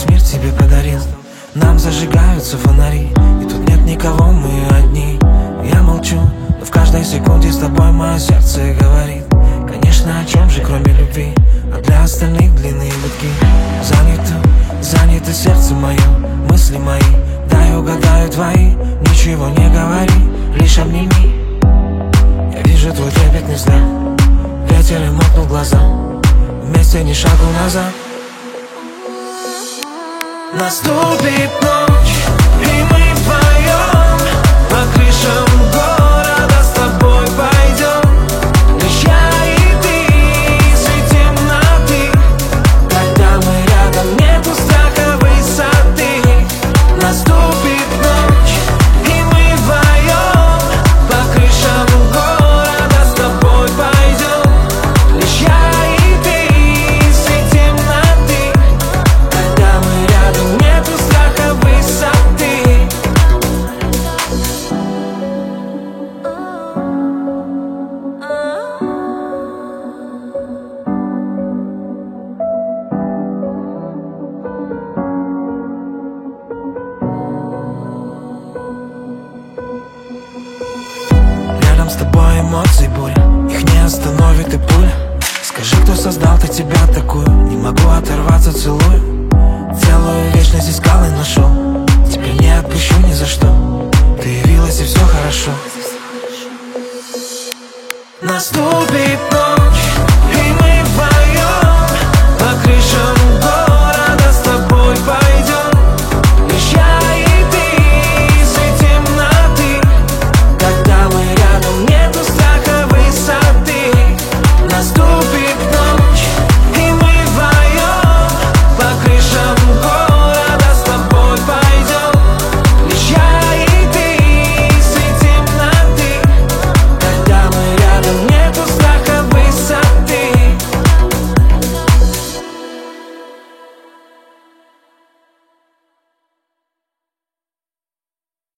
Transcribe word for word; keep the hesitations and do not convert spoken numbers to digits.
весь мир тебе подарил. Нам зажигаются фонари, и тут нет никого, мы одни. Я молчу, но в каждой секунде с тобой мое сердце говорит. Конечно, о чем же, кроме любви, а для остальных длинные гудки. Занято, занято сердце мое, мысли мои, дай угадаю твои. Ничего не говори, лишь обними. Я вижу твой трепетный взгляд, ветер и мотнул глаза, вместе ни шагу назад. Наступит ночь, и мы вдвоем по крышам города с тобой пойдем. Лишь я и ты, среди темноты, когда мы рядом, нету страха высоты. Наступит ночь, и мы вдвоем по крышам города с тобой пойдем. Лишь я и ты, среди темноты, когда мы рядом, нету страха высоты. Рядом с тобой эмоции буря, их не остановит и пуля. Скажи, кто создал-то тебя такую? Не могу оторваться, целую. Целую вечность искал и нашел, теперь не отпущу ни за что. Ты явилась, и все хорошо. Наступит ночь,